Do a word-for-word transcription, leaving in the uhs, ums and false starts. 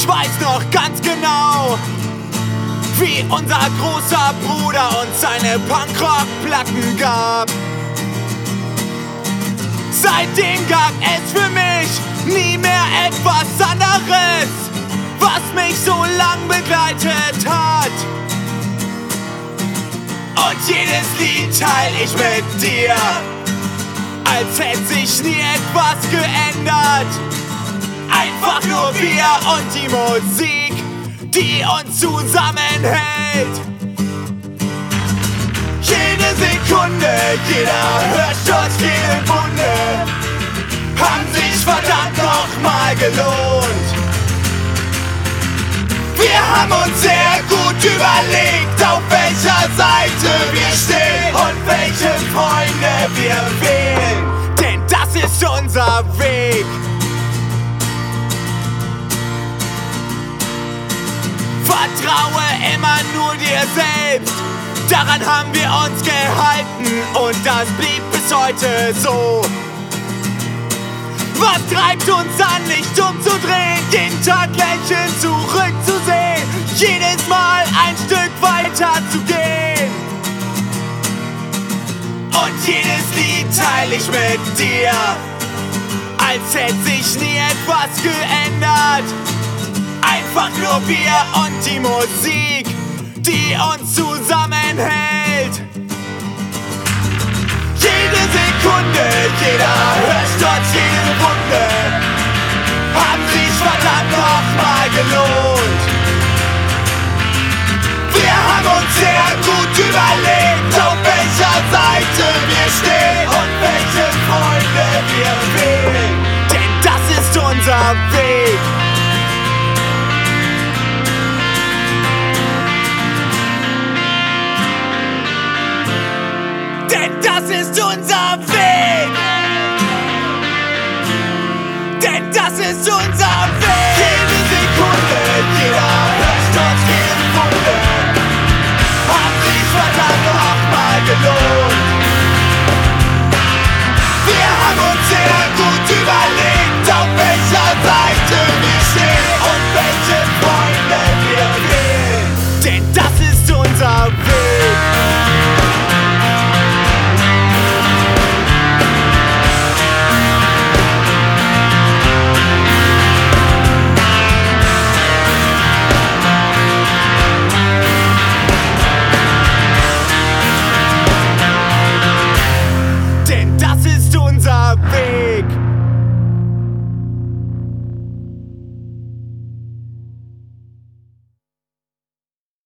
Ich weiß noch ganz genau, wie unser großer Bruder uns seine Punkrock-Platten gab. Seitdem gab es für mich nie mehr etwas anderes, was mich so lang begleitet hat. Und jedes Lied teil ich mit dir, als hätte sich nie etwas geändert. Einfach nur wir und die Musik, die uns zusammenhält. Jede Sekunde, jeder Hörstoß, jede Wunde haben sich verdammt nochmal gelohnt. Wir haben uns sehr gut überlegt, auf welcher Seite wir stehen und welche Freunde wir wählen. Denn das ist unser Weg. Vertraue immer nur dir selbst. Daran haben wir uns gehalten und das blieb bis heute so. Was treibt uns an, nicht umzudrehen, jeden Tag lächeln zurückzusehen, jedes Mal ein Stück weiter zu gehen. Und jedes Lied teil ich mit dir, als hätte sich nie etwas geändert. Einfach nur wir und die Musik, die uns zusammenhält. Jede Sekunde, jeder Hörsturz, jede Wunde haben sich verdammt nochmal gelohnt. Wir haben uns sehr gut überlegt, auf welcher Seite wir stehen und welche Freunde wir wählen. Denn das ist unser Weg. Denn das ist unser Weg. Denn das ist unser Weg.